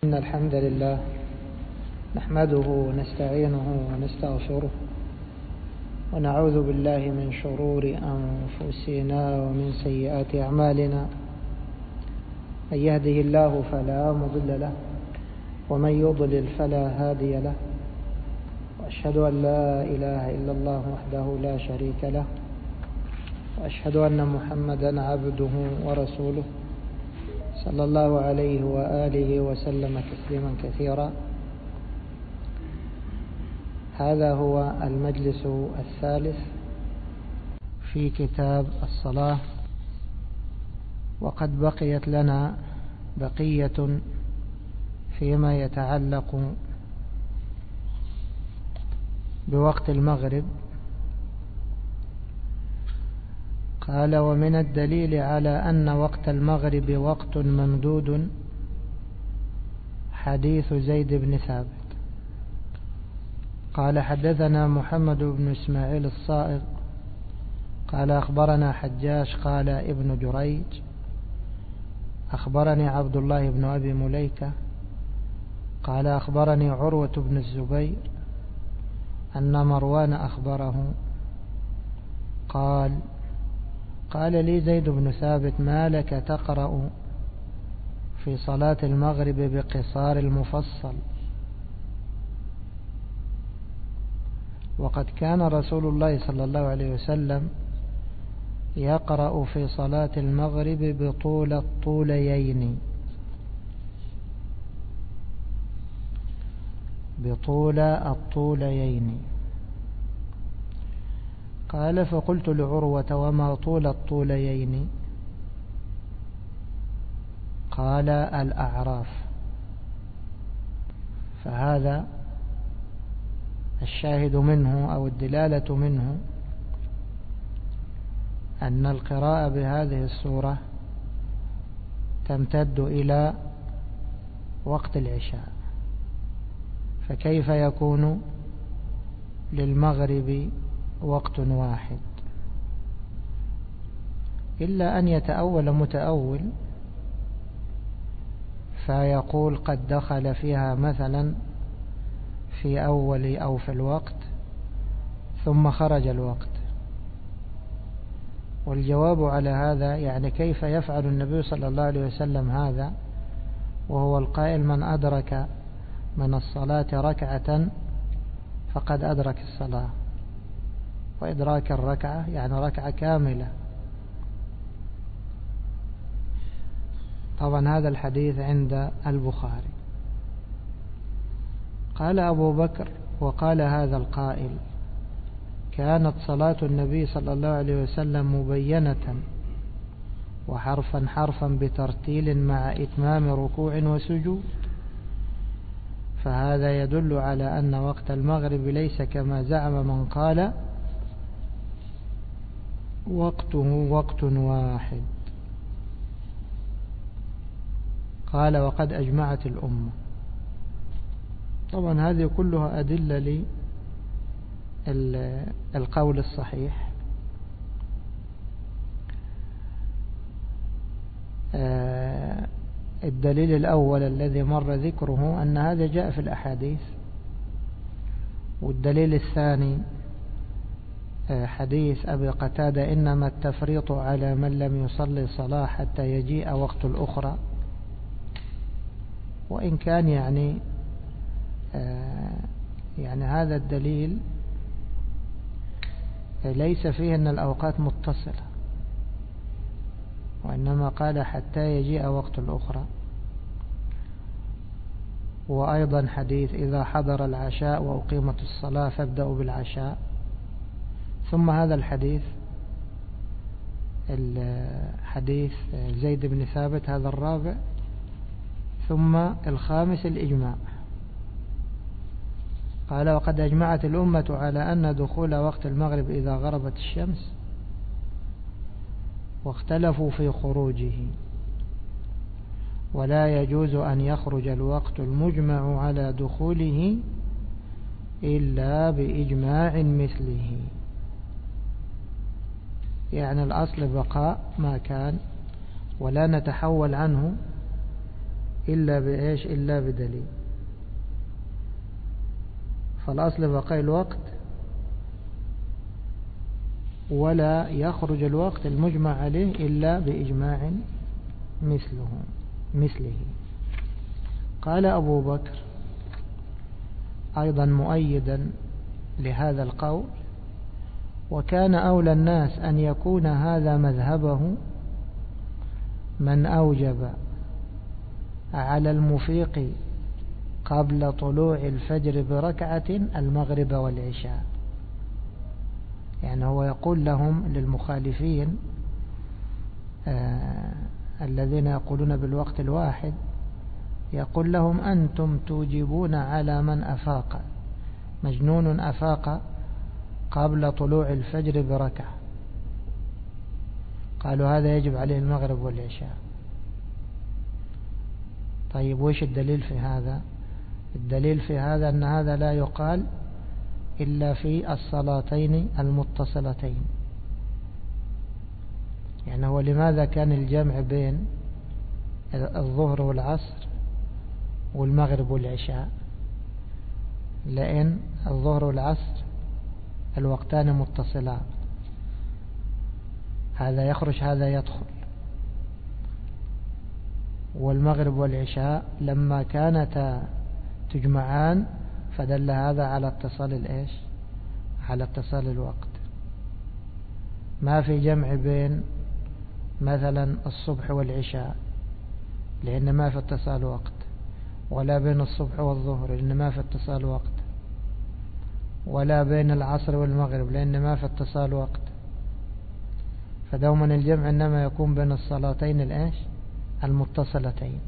إن الحمد لله نحمده ونستعينه ونستغفره ونعوذ بالله من شرور أنفسنا ومن سيئات أعمالنا. من يهده الله فلا مضل له ومن يضلل فلا هادي له، وأشهد أن لا إله إلا الله وحده لا شريك له، وأشهد أن محمدا عبده ورسوله صلى الله عليه وآله وسلم تسليما كثيرا. هذا هو المجلس الثالث في كتاب الصلاة، وقد بقيت لنا بقية فيما يتعلق بوقت المغرب. قال: ومن الدليل على أن وقت المغرب وقت ممدود حديث زيد بن ثابت. قال: حدثنا محمد بن إسماعيل الصائغ قال: أخبرنا حجاج قال ابن جريج أخبرني عبد الله بن أبي مليكة قال: أخبرني عروة بن الزبير أن مروان أخبره قال لي زيد بن ثابت: ما لك تقرأ في صلاة المغرب بقصار المفصل؟ وقد كان رسول الله صلى الله عليه وسلم يقرأ في صلاة المغرب بطول الطوليين. قال: فقلت لعروة: وما طول الطوليين؟ قال: الأعراف. فهذا الشاهد منه أو الدلالة منه أن القراءة بهذه السورة تمتد إلى وقت العشاء، فكيف يكون للمغرب وقت واحد؟ إلا أن يتأول متأول فيقول قد دخل فيها مثلا في أول أو في الوقت ثم خرج الوقت. والجواب على هذا يعني كيف يفعل النبي صلى الله عليه وسلم هذا وهو القائل: من أدرك من الصلاة ركعة فقد أدرك الصلاة. وإدراك الركعة يعني ركعة كاملة. طبعا هذا الحديث عند البخاري. قال أبو بكر: وقال هذا القائل: كانت صلاة النبي صلى الله عليه وسلم مبينة وحرفا حرفا بترتيل مع إتمام ركوع وسجود، فهذا يدل على أن وقت المغرب ليس كما زعم من قال وقته وقت واحد. قال: وقد أجمعت الأمة. طبعا هذه كلها أدلة للقول الصحيح. الدليل الأول الذي مر ذكره أن هذا جاء في الأحاديث. والدليل الثاني حديث أبي قتادة: إنما التفريط على من لم يصلي صلاة حتى يجيء وقت الأخرى. وإن كان يعني هذا الدليل ليس فيه أن الأوقات متصلة، وإنما قال حتى يجيء وقت الأخرى. وأيضا حديث: إذا حضر العشاء وأقيمت الصلاة فابدأوا بالعشاء. ثم هذا الحديث زيد بن ثابت هذا الرابع. ثم الخامس الإجماع. قال: وقد أجمعت الأمة على أن دخول وقت المغرب إذا غربت الشمس، واختلفوا في خروجه، ولا يجوز أن يخرج الوقت المجمع على دخوله إلا بإجماع مثله. يعني الأصل بقاء ما كان ولا نتحول عنه إلا بإيش؟ إلا بدليل. فالأصل بقاء الوقت، ولا يخرج الوقت المجمع عليه إلا بإجماع مثله. قال أبو بكر أيضا مؤيدا لهذا القول: وكان أولى الناس أن يكون هذا مذهبه من أوجب على المفيق قبل طلوع الفجر بركعة المغرب والعشاء. يعني هو يقول لهم، للمخالفين الذين يقولون بالوقت الواحد، يقول لهم: أنتم توجبون على من أفاق، مجنون أفاق قبل طلوع الفجر بركعة، قالوا هذا يجب عليه المغرب والعشاء. طيب وش الدليل في هذا؟ الدليل في هذا أن هذا لا يقال إلا في الصلاتين المتصلتين. يعني هو لماذا كان الجمع بين الظهر والعصر والمغرب والعشاء؟ لأن الظهر والعصر الوقتان متصلان، هذا يخرج هذا يدخل. والمغرب والعشاء لما كانتا تجمعان فدل هذا على اتصال الإيش؟ على اتصال الوقت. ما في جمع بين مثلا الصبح والعشاء لأن ما في اتصال وقت، ولا بين الصبح والظهر لأن ما في اتصال وقت، ولا بين العصر والمغرب لأن ما في اتصال وقت. فدوما الجمع إنما يكون بين الصلاتين الإيش؟ المتصلتين.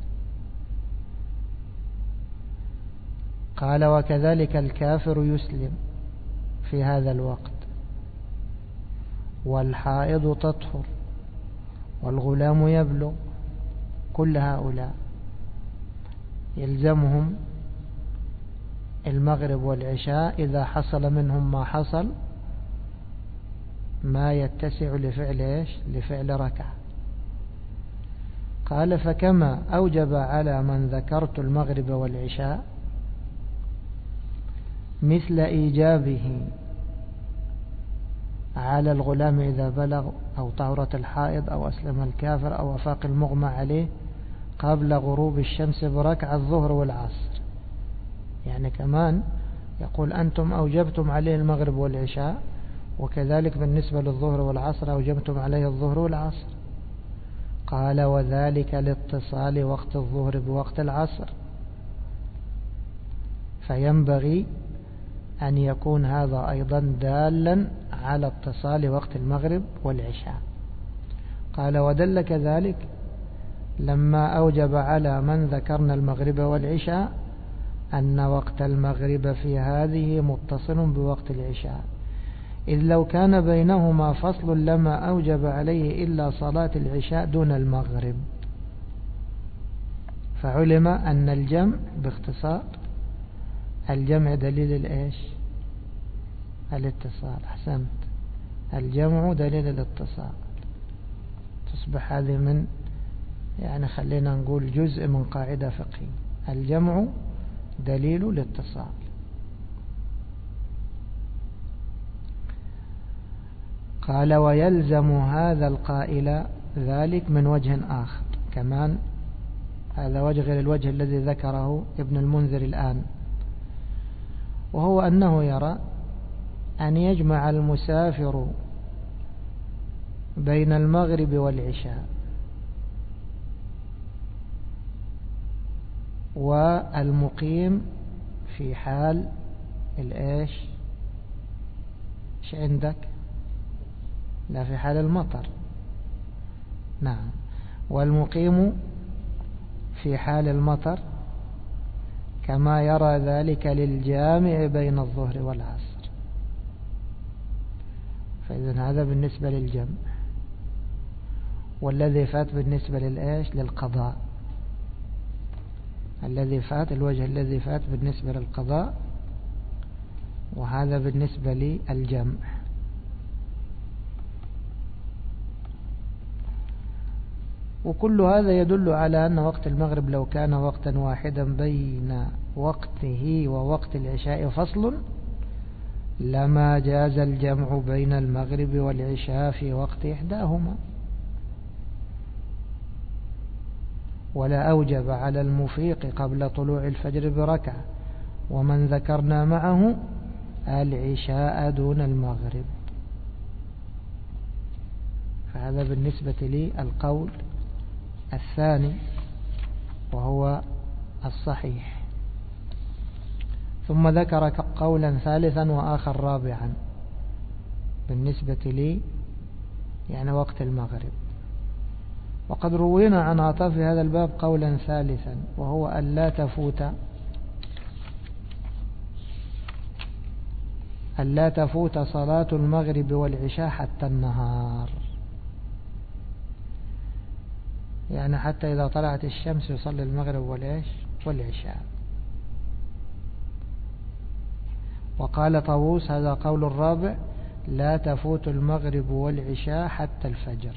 قال: وكذلك الكافر يسلم في هذا الوقت، والحائض تطهر، والغلام يبلغ. كل هؤلاء يلزمهم المغرب والعشاء إذا حصل منهم ما حصل، ما يتسع لفعل إيش؟ لفعل ركعة. قال: فكما أوجب على من ذكرت المغرب والعشاء مثل إيجابه على الغلام إذا بلغ، أو طهرت الحائض، أو أسلم الكافر، أو أفاق المغمى عليه قبل غروب الشمس بركعة الظهر والعصر. يعني كمان يقول أنتم أوجبتم عليه المغرب والعشاء، وكذلك بالنسبة للظهر والعصر أوجبتم عليه الظهر والعصر. قال: وذلك لاتصال وقت الظهر بوقت العصر، فينبغي أن يكون هذا أيضا دالا على اتصال وقت المغرب والعشاء. قال: ودل كذلك لما أوجب على من ذكرنا المغرب والعشاء أن وقت المغرب في هذه متصل بوقت العشاء، إذ لو كان بينهما فصل لما أوجب عليه إلا صلاة العشاء دون المغرب. فعلم أن الجمع باختصار، الجمع دليل الإيش؟ الاتصال. أحسنت، الجمع دليل الاتصال. تصبح هذه من، يعني خلينا نقول جزء من قاعدة فقهية: الجمع دليل الاتصال. قال: ويلزم هذا القائل ذلك من وجه آخر كمان. هذا وجه غير الوجه الذي ذكره ابن المنذر الآن، وهو أنه يرى أن يجمع المسافر بين المغرب والعشاء والمقيم في حال الإيش؟ إيش عندك؟ لا، في حال المطر. نعم، والمقيم في حال المطر، كما يرى ذلك للجامع بين الظهر والعصر. فإذن هذا بالنسبة للجمع. والذي فات بالنسبة للإيش؟ للقضاء. الذي فات، الوجه الذي فات بالنسبة للقضاء، وهذا بالنسبة للجمع. وكل هذا يدل على أن وقت المغرب لو كان وقتا واحدا بين وقته ووقت العشاء فصل لما جاز الجمع بين المغرب والعشاء في وقت إحداهما، ولا أوجب على المفيق قبل طلوع الفجر بركعة، ومن ذكرنا معه العشاء دون المغرب. فهذا بالنسبة لي القول الثاني وهو الصحيح. ثم ذكر قولا ثالثا وآخر رابعا بالنسبة لي يعني وقت المغرب. وقد روينا عن عطاء في هذا الباب قولا ثالثا وهو أن لا تفوت صلاة المغرب والعشاء حتى النهار، يعني حتى إذا طلعت الشمس يصلي المغرب والعشاء. وقال طاووس هذا قول الرابع لا تفوت المغرب والعشاء حتى الفجر.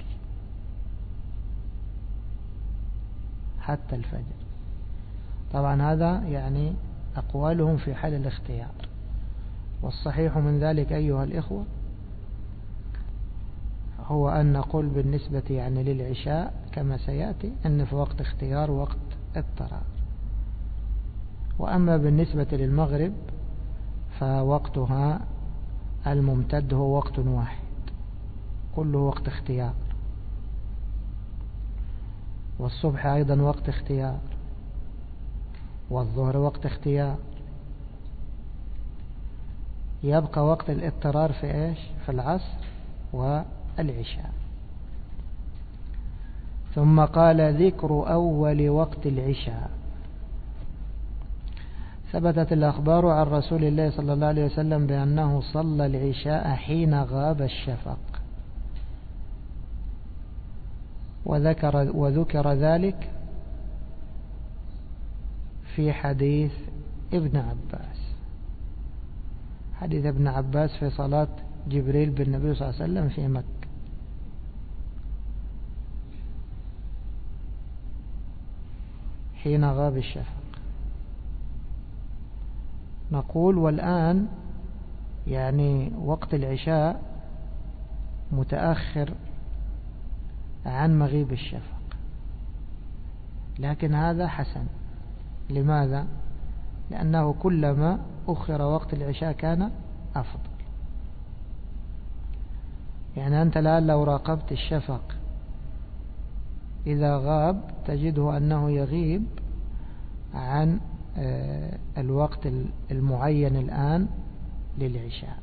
طبعا هذا يعني أقوالهم في حال الاختيار، والصحيح من ذلك أيها الإخوة هو أن نقول بالنسبة يعني للعشاء كما سيأتي أن في وقت اختيار وقت اضطرار. وأما بالنسبة للمغرب فوقتها الممتد هو وقت واحد كله وقت اختيار، والصبح أيضا وقت اختيار، والظهر وقت اختيار. يبقى وقت الاضطرار في العصر والعشاء. ثم قال ذكر أول وقت العشاء. ثبتت الأخبار عن رسول الله صلى الله عليه وسلم بأنه صلى العشاء حين غاب الشفق، وذكر ذلك في حديث ابن عباس في صلاة جبريل بالنبي صلى الله عليه وسلم في مكة. حين غاب الشفق. نقول والآن يعني وقت العشاء متأخر عن مغيب الشفق، لكن هذا حسن. لماذا؟ لأنه كلما أخر وقت العشاء كان أفضل. يعني أنت الآن لو راقبت الشفق إذا غاب تجده أنه يغيب عن الوقت المعين الآن للعشاء،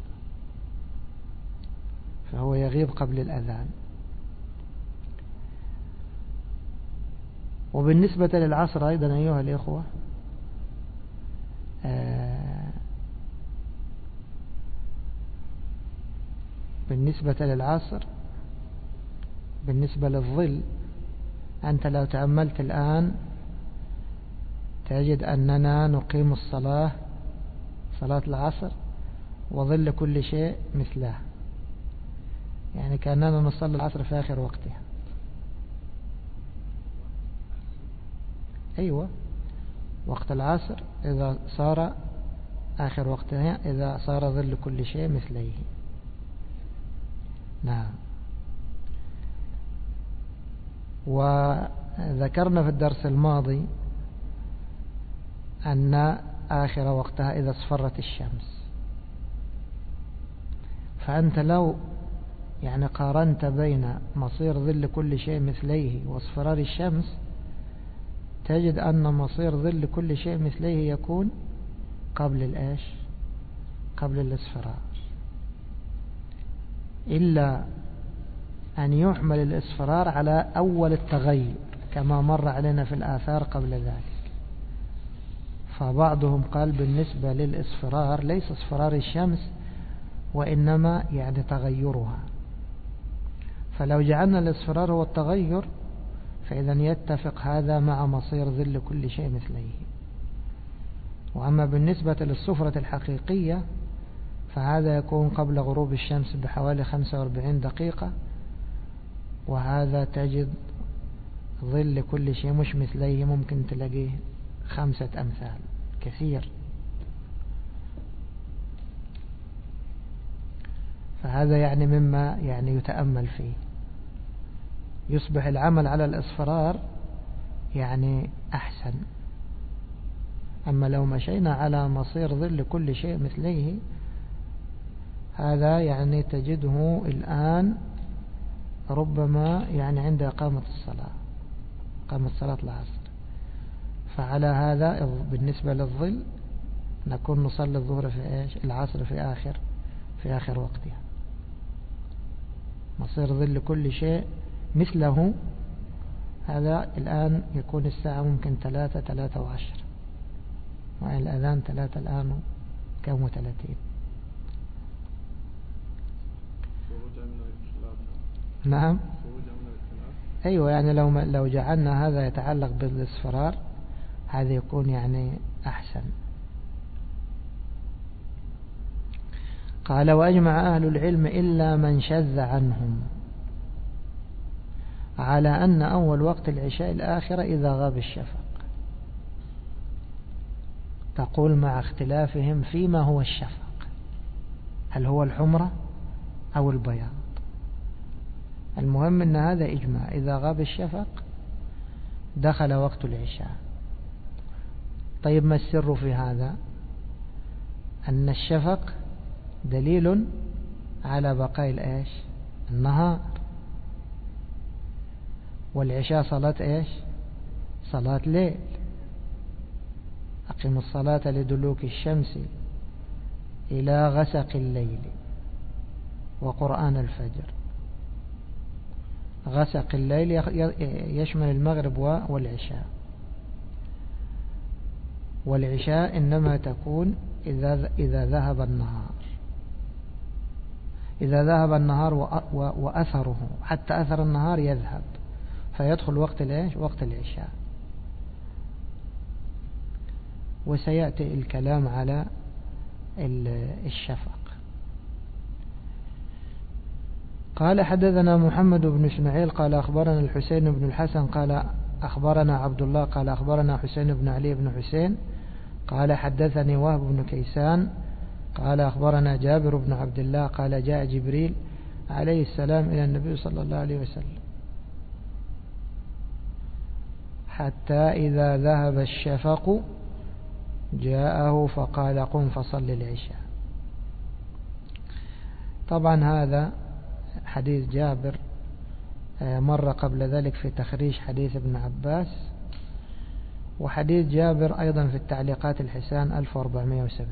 فهو يغيب قبل الأذان. وبالنسبة للعصر أيضا أيها الإخوة بالنسبة للعصر بالنسبة للظل أنت لو تأملت الآن تجد أننا نقيم صلاة العصر وظل كل شيء مثله، يعني كأننا نصلي العصر في آخر وقتها. أيوة، وقت العصر إذا صار آخر وقتها إذا صار ظل كل شيء مثليه. نعم. وذكرنا في الدرس الماضي أن آخر وقتها إذا اصفرت الشمس. فأنت لو يعني قارنت بين مصير ظل كل شيء مثليه واصفرار الشمس تجد أن مصير ظل كل شيء مثليه يكون قبل الاصفرار، إلا أن يحمل الاصفرار على أول التغير كما مر علينا في الآثار قبل ذلك. فبعضهم قال بالنسبة للإصفرار ليس اصفرار الشمس وإنما يعني تغيرها، فلو جعلنا الاصفرار هو التغير فإذا يتفق هذا مع مصير ظل كل شيء مثليه. وأما بالنسبة للصفرة الحقيقية فهذا يكون قبل غروب الشمس بحوالي 45 دقيقة، وهذا تجد ظل كل شيء مش مثليه ممكن تلاقيه 5 أمثال كثير. فهذا يعني مما يعني يتأمل فيه. يصبح العمل على الإصفرار يعني أحسن. أما لو مشينا على مصير ظل كل شيء مثليه، هذا يعني تجده الآن ربما يعني عند إقامة صلاة العصر. فعلى هذا بالنسبة للظل نكون نصلي الظهر في العصر في آخر وقتها. مصير ظل كل شيء مثله، هذا الآن يكون الساعة ممكن 3:10، وعن الأذان 3 الآن كم 30. نعم أيوة، يعني لو جعلنا هذا يتعلق بالاصفرار هذا يكون يعني أحسن. قال: وأجمع أهل العلم إلا من شذ عنهم على أن أول وقت العشاء الآخرة إذا غاب الشفق. تقول مع اختلافهم فيما هو الشفق، هل هو الحمرة أو البياض؟ المهم أن هذا إجماع، إذا غاب الشفق دخل وقت العشاء. طيب ما السر في هذا؟ أن الشفق دليل على بقاء النهار، والعشاء صلاة صلاة ليل. أقم الصلاة لدلوك الشمس إلى غسق الليل وقرآن الفجر. غسق الليل يشمل المغرب والعشاء، والعشاء إنما تكون إذا ذهب النهار. إذا ذهب النهار وأثره، حتى أثر النهار يذهب، فيدخل وقت العشاء. وسيأتي الكلام على الشفق. قال: حدثنا محمد بن إسماعيل قال أخبرنا الحسين بن الحسن قال أخبرنا عبد الله قال أخبرنا حسين بن علي بن حسين قال حدثني وهب بن كيسان قال أخبرنا جابر بن عبد الله قال جاء جبريل عليه السلام إلى النبي صلى الله عليه وسلم حتى إذا ذهب الشفق جاءه فقال: قم فصل العشاء. طبعا هذا حديث جابر مر قبل ذلك في تخريج حديث ابن عباس، وحديث جابر أيضا في التعليقات الحسان 1470.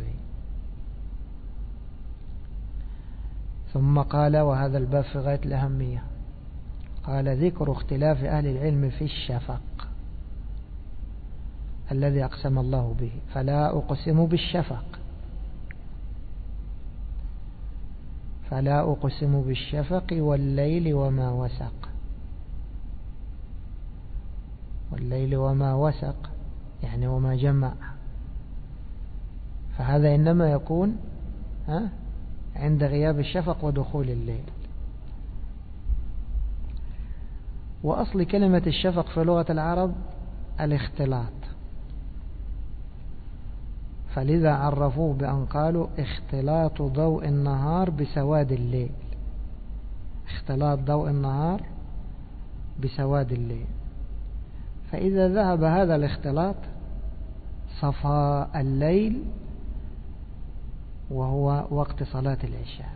ثم قال: وهذا الباب في غاية الأهمية. قال: ذكر اختلاف أهل العلم في الشفق الذي أقسم الله به، فلا أقسم بالشفق، فلا أقسم بالشفق والليل وما وسق. والليل وما وسق يعني وما جمع، فهذا إنما يكون عند غياب الشفق ودخول الليل. وأصل كلمة الشفق في لغة العرب الاختلاط، فلذا عرفوه بأن قالوا اختلاط ضوء النهار بسواد الليل. اختلاط ضوء النهار بسواد الليل. فإذا ذهب هذا الاختلاط صفى الليل وهو وقت صلاة العشاء.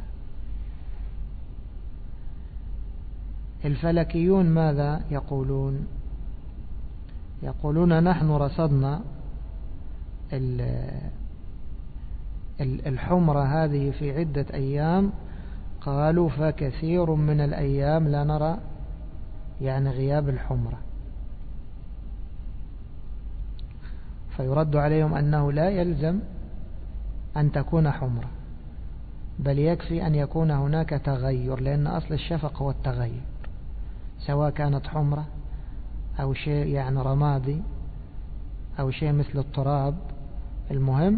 الفلكيون ماذا يقولون؟ يقولون نحن رصدنا الحمرة هذه في عدة أيام، قالوا فكثير من الأيام لا نرى يعني غياب الحمرة. فيرد عليهم أنه لا يلزم أن تكون حمرة، بل يكفي أن يكون هناك تغير، لأن أصل الشفق هو التغير، سواء كانت حمرة أو شيء يعني رمادي أو شيء مثل التراب. المهم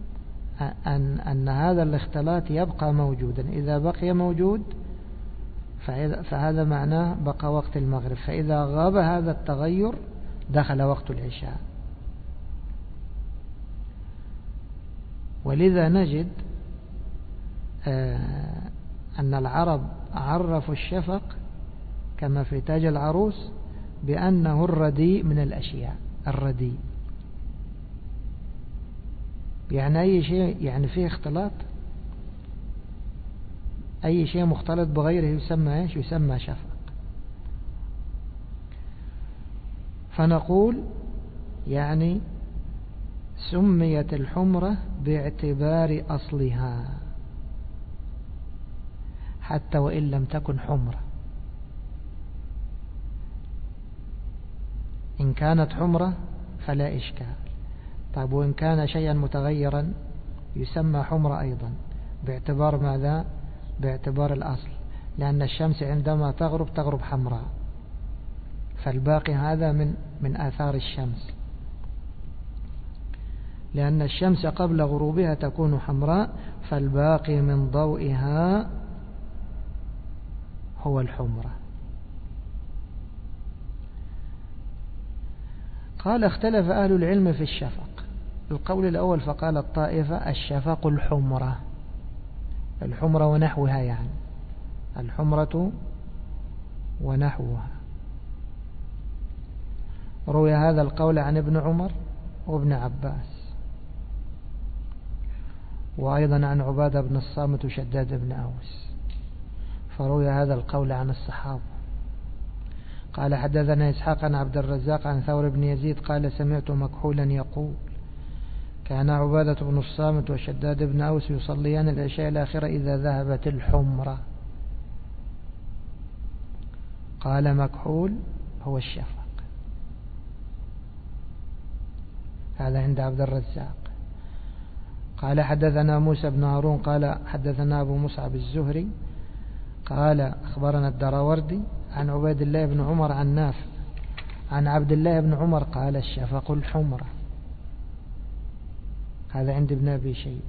أن هذا الاختلاط يبقى موجودا. إذا بقي موجود فهذا معناه بقى وقت المغرب، فإذا غاب هذا التغير دخل وقت العشاء. ولذا نجد أن العرب عرفوا الشفق كما في تاج العروس بأنه الرديء من الأشياء. الرديء يعني أي شيء يعني فيه اختلاط، أي شيء مختلط بغيره يسمى إيش؟ يسمى شفق. فنقول يعني سميت الحمرة باعتبار أصلها حتى وإن لم تكن حمرة. إن كانت حمرة فلا إشكال. طيب وإن كان شيئا متغيرا يسمى حمرة أيضا باعتبار ماذا؟ باعتبار الأصل، لأن الشمس عندما تغرب حمراء، فالباقي هذا من آثار الشمس، لأن الشمس قبل غروبها تكون حمراء، فالباقي من ضوئها هو الحمرة. قال اختلف أهل العلم في الشفق. القول الأول فقال الطائفة الشفق الحمرة، الحمرة ونحوها، يعني الحمرة ونحوها. روي هذا القول عن ابن عمر وابن عباس، وأيضا عن عبادة بن الصامت وشداد بن أوس، فروي هذا القول عن الصحابة. قال حدثنا إسحاق عن عبد الرزاق عن ثور بن يزيد قال سمعت مكحولا يقول كان عبادة بن الصامت وشداد بن أوس يصليان العشاء الآخرة إذا ذهبت الحمرة. قال مكحول هو الشفق، هذا عند عبد الرزاق. قال حدثنا موسى بن هارون قال حدثنا أبو مصعب الزهري قال أخبرنا الدراوردي عن عبيد الله بن عمر عن نافع عن عبد الله بن عمر قال الشفق الحمرة. هذا عند ابن أبي شيبة.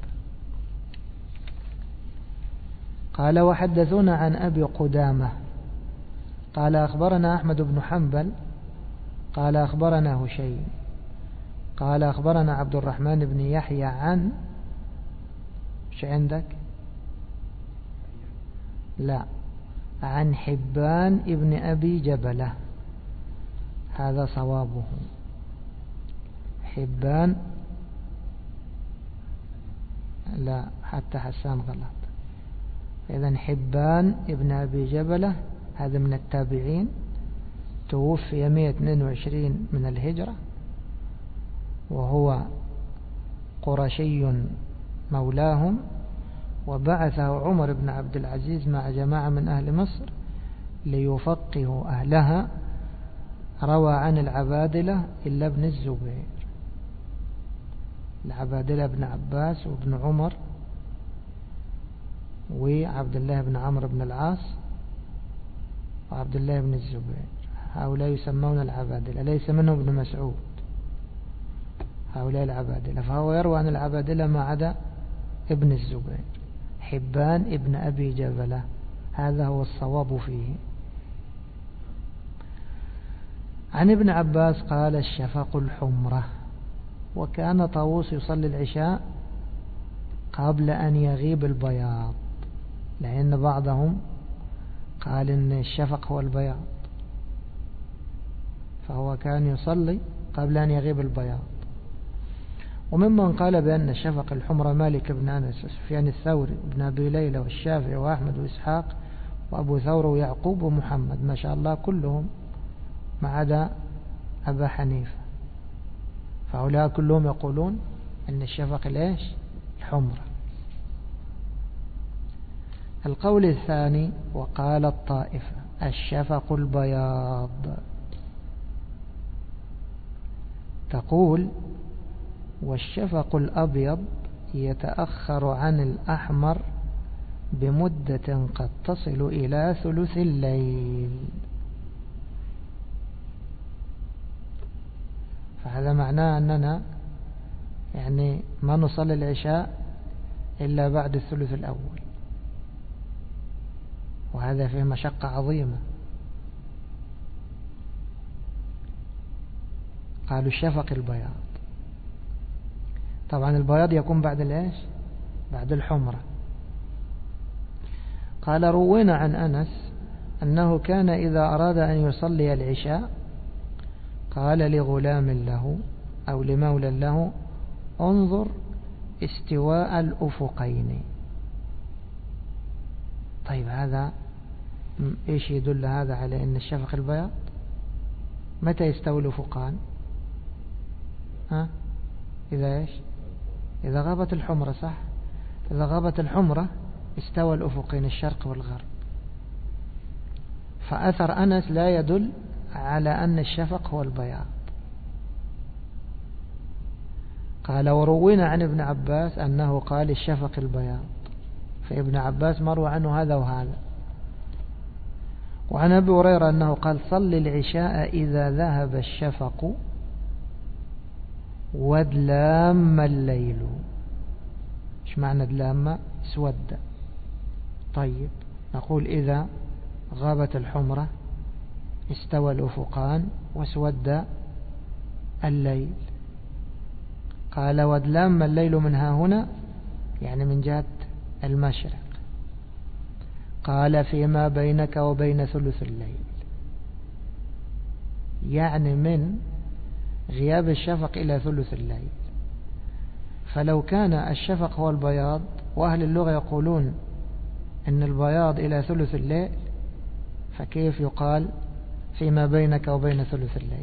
قال وحدثونا عن أبي قدامة قال أخبرنا أحمد بن حنبل قال أخبرنا هشيم قال أخبرنا عبد الرحمن بن يحيى عن شو عندك؟ لا، عن حبان ابن أبي جبلة، هذا صوابه. حبان، لا حتى حسان غلط. إذن حبان ابن أبي جبلة هذا من التابعين، توفي 122 من الهجرة، وهو قرشي مولاهم، وبعثه عمر بن عبد العزيز مع جماعة من أهل مصر ليفقهوا أهلها. روى عن العبادلة إلا ابن الزبير، العبادلة بن عباس وابن عمر وعبد الله بن عمرو بن العاص وعبد الله بن الزبير، هؤلاء يسمون العبادلة، ليس منهم ابن مسعود، هؤلاء العبادلة. فهو يروى عن العبادلة ما عدا ابن الزبير. حبان ابن أبي جبلة، هذا هو الصواب فيه. عن ابن عباس قال الشفق الحمرة. وكان طاووس يصلي العشاء قبل أن يغيب البياض، لأن بعضهم قال إن الشفق هو البياض، فهو كان يصلي قبل أن يغيب البياض. وممن قال بأن الشفق الحمرة مالك بن أنس وسفيان الثوري وابن أبي ليلى والشافعي وأحمد وإسحاق وأبو ثور ويعقوب ومحمد، ما شاء الله كلهم ما عدا أبا حنيفة، فهؤلاء كلهم يقولون أن الشفق ليش؟ الحمرة. القول الثاني وقال الطائفة الشفق البياض، تقول والشفق الأبيض يتأخر عن الأحمر بمدة قد تصل إلى ثلث الليل. فهذا معناه أننا يعني ما نصلي العشاء إلا بعد الثلث الأول، وهذا فيه مشقة عظيمة. قالوا الشفق البياض. طبعا البياض يكون بعد الإيش؟ بعد الحمرة. قال روينا عن أنس أنه كان إذا أراد أن يصلي العشاء قال لغلام له أو لمولى له انظر استواء الأفقين. طيب هذا إيش يدل هذا على أن الشفق البياض؟ متى يستوي الأفقان؟ إذا إيش؟ إذا غابت الحمرة، صح؟ إذا غابت الحمرة استوى الأفقين الشرق والغرب. فأثر أنس لا يدل على أن الشفق هو البياض. قال وروينا عن ابن عباس أنه قال الشفق البياض، فابن عباس مروى عنه هذا وهذا. وعن أبي هريرة أنه قال صل العشاء إذا ذهب الشفق وادلام الليل. ايش معنى دلام؟ اسود. طيب نقول إذا غابت الحمرة استوى الأفقان واسود الليل. قال وادلام الليل منها هنا يعني من جهة المشرق. قال فيما بينك وبين ثلث الليل، يعني من غياب الشفق إلى ثلث الليل. فلو كان الشفق هو البياض، وأهل اللغة يقولون إن البياض إلى ثلث الليل، فكيف يقال فيما بينك وبين ثلث الليل؟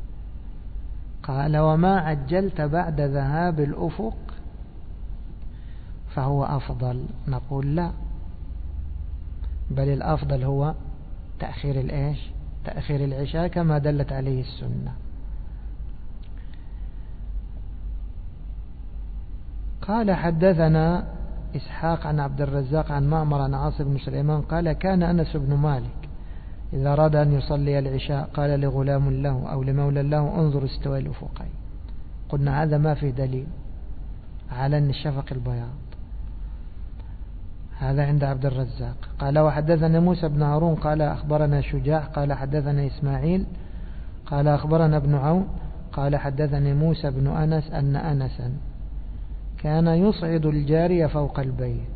قال وما عجلت بعد ذهاب الأفق فهو أفضل. نقول لا، بل الأفضل هو تأخير الإيش؟ تأخير العشاء كما دلت عليه السنة. قال حدثنا إسحاق عن عبد الرزاق عن معمر عن عاصم بن سليمان قال كان أنس بن مالك إذا أراد أن يصلي العشاء قال لغلام له أو لمولى له انظر استواء الأفقين. قلنا هذا ما في دليل على أن الشفق البياض. هذا عند عبد الرزاق. قال وحدثنا موسى بن هارون قال أخبرنا شجاع قال حدثنا إسماعيل قال أخبرنا ابن عون قال حدثني موسى بن أنس أن أنسا كان يصعد الجارية فوق البيت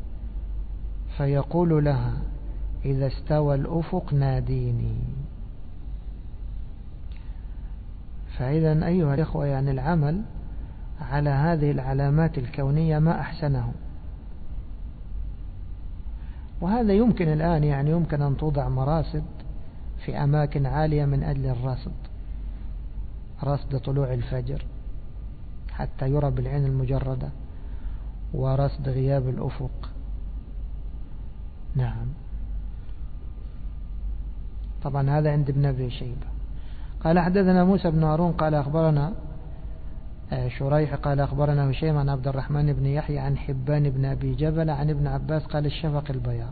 فيقول لها إذا استوى الأفق ناديني. فإذا أيها الإخوة يعني العمل على هذه العلامات الكونية ما أحسنه. وهذا يمكن الآن يعني يمكن أن توضع مراصد في أماكن عالية من أجل الرصد، رصد طلوع الفجر حتى يرى بالعين المجردة، ورصد غياب الأفق. نعم، طبعا هذا عند ابن أبي شيبة. قال حدثنا موسى بن هارون قال أخبرنا شريح قال أخبرنا هشيم عن عبد الرحمن بن يحيى عن حبان بن أبي جبل عن ابن عباس قال الشفق البياض.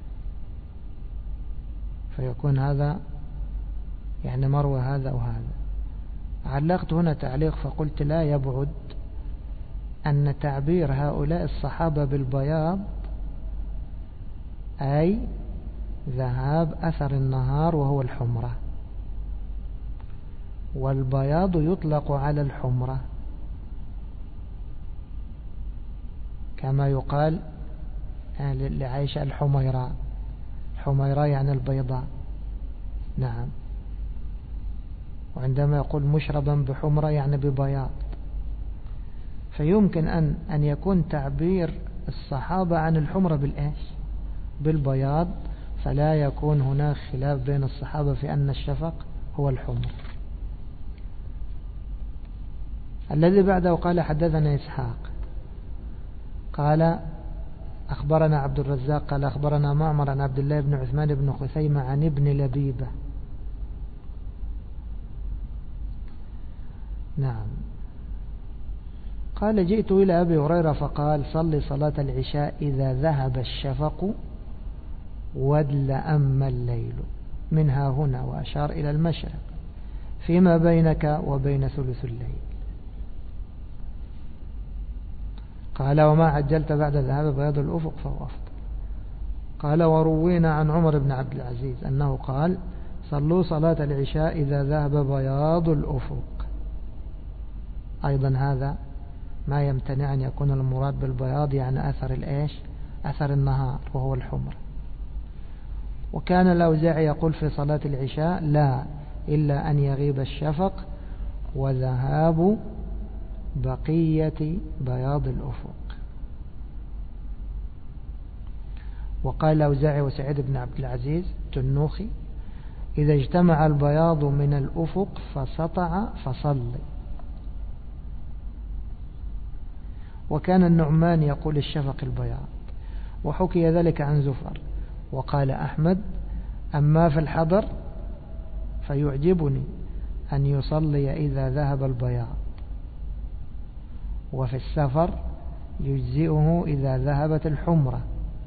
فيكون هذا يعني مروى هذا وهذا. علقت هنا تعليق فقلت لا يبعد أن تعبير هؤلاء الصحابة بالبياض أي ذهاب أثر النهار وهو الحمرة، والبياض يطلق على الحمرة كما يقال لعائشة الحميراء، الحميراء يعني البيضاء. نعم، وعندما يقول مشربا بحمرة يعني ببياض. فيمكن أن يكون تعبير الصحابة عن الحمرة بالإيش؟ بالبياض، فلا يكون هناك خلاف بين الصحابة في أن الشفق هو الحمر. الذي بعده قال حدثنا إسحاق قال أخبرنا عبد الرزاق قال أخبرنا معمر عن عبد الله بن عثمان بن خثيمة عن ابن لبيبة. نعم، قال جئت إلى أبي هريرة فقال صل صلاة العشاء إذا ذهب الشفق وادلأم الليل منها هنا، وأشار إلى المشرق فيما بينك وبين ثلث الليل. قال وما عجلت بعد ذهاب بياض الأفق فهو أفضل. قال وروينا عن عمر بن عبد العزيز أنه قال صلوا صلاة العشاء إذا ذهب بياض الأفق. أيضا هذا ما يمتنع أن يكون المراد بالبياض يعني أثر النهار وهو الحمر. وكان الأوزاعي يقول في صلاة العشاء لا إلا أن يغيب الشفق وذهاب بقية بياض الأفق. وقال الأوزاعي وسعيد بن عبد العزيز التنوخي إذا اجتمع البياض من الأفق فسطع فصل. وكان النعمان يقول الشفق البياض، وحكي ذلك عن زفر. وقال أحمد أما في الحضر فيعجبني أن يصلي إذا ذهب البياض، وفي السفر يجزئه إذا ذهبت الحمرة.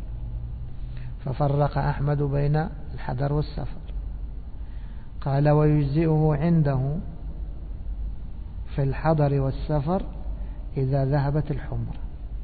ففرق أحمد بين الحضر والسفر. قال ويجزئه عنده في الحضر والسفر إذا ذهبت الحمرة.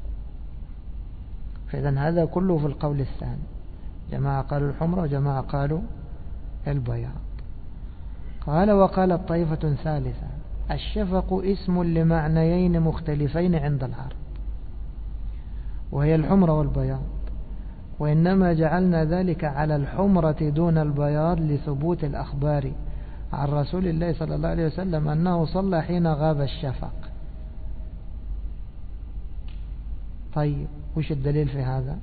فإذن هذا كله في القول الثاني، جماعة قالوا الحمرة وجماعة قالوا البياض. قال وقالت طائفة ثالثة الشفق اسم لمعنيين مختلفين عند العرب، وهي الحمرة والبياض، وإنما جعلنا ذلك على الحمرة دون البياض لثبوت الأخبار عن رسول الله صلى الله عليه وسلم أنه صلى حين غاب الشفق. طيب وش الدليل في هذا؟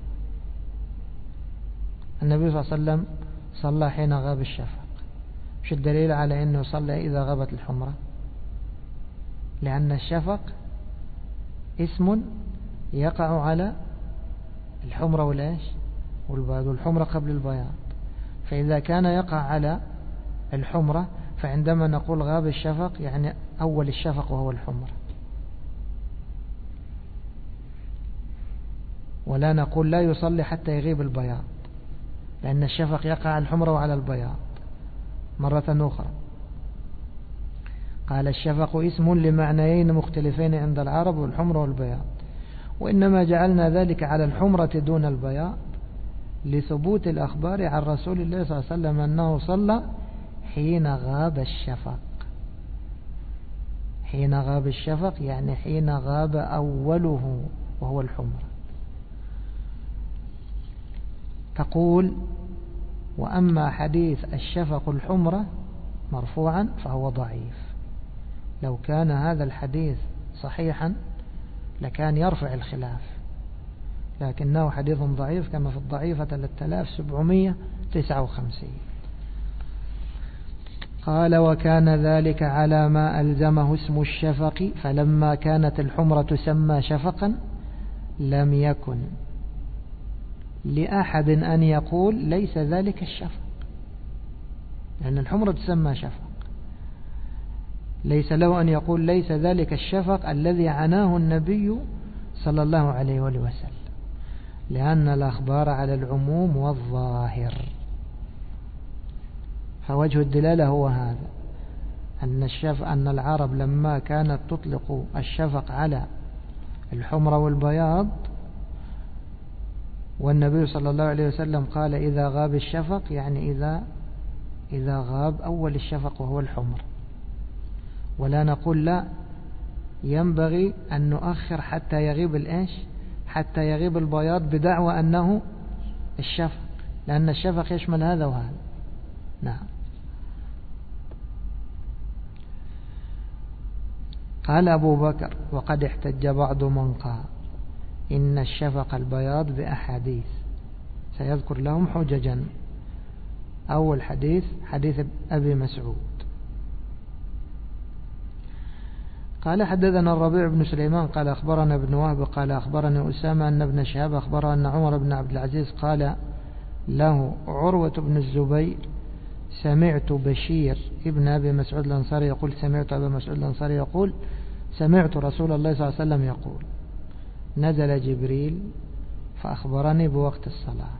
النبي صلى الله عليه وسلم صلى حين غاب الشفق، وش الدليل على أنه صلى إذا غابت الحمرة؟ لأن الشفق اسم يقع على الحمرة والبياض، والحمرة قبل البياض. فإذا كان يقع على الحمرة فعندما نقول غاب الشفق يعني أول الشفق وهو الحمرة، ولا نقول لا يصلي حتى يغيب البياض، لأن الشفق يقع على الحمرة وعلى البياض مرة أخرى. قال الشفق اسم لمعنيين مختلفين عند العرب والحمرة والبياض، وإنما جعلنا ذلك على الحمرة دون البياض لثبوت الأخبار عن رسول الله صلى الله عليه وسلم أنه صلى حين غاب الشفق. حين غاب الشفق يعني حين غاب أوله وهو الحمرة. تقول وأما حديث الشفق الحمرة مرفوعا فهو ضعيف. لو كان هذا الحديث صحيحا لكان يرفع الخلاف، لكنه حديث ضعيف كما في الضعيفة 3759. قال وكان ذلك على ما ألزمه اسم الشفق، فلما كانت الحمرة تسمى شفقا لم يكن لأحد أن يقول ليس ذلك الشفق، لأن الحمرة تسمى شفق، ليس له أن يقول ليس ذلك الشفق الذي عناه النبي صلى الله عليه وسلم، لأن الأخبار على العموم والظاهر. فوجه الدلالة هو هذا، أن العرب لما كانت تطلق الشفق على الحمرة والبياض، والنبي صلى الله عليه وسلم قال إذا غاب الشفق يعني إذا غاب أول الشفق وهو الحمر، ولا نقول لا ينبغي أن نؤخر حتى يغيب البياض بدعوى أنه الشفق، لأن الشفق يشمل هذا وهذا. نعم. قال أبو بكر وقد احتج بعض من قال إن الشفق البياض بأحاديث، سيذكر لهم حججا. أول حديث أبي مسعود قال حدثنا الربيع بن سليمان قال أخبرنا ابن وهب قال أخبرني أسامة أن ابن شهاب أخبره أن عمر بن عبد العزيز قال له عروة بن الزبير سمعت بشير ابن أبي مسعود الأنصاري يقول سمعت أبي مسعود الأنصاري يقول سمعت رسول الله صلى الله عليه وسلم يقول نزل جبريل فأخبرني بوقت الصلاة،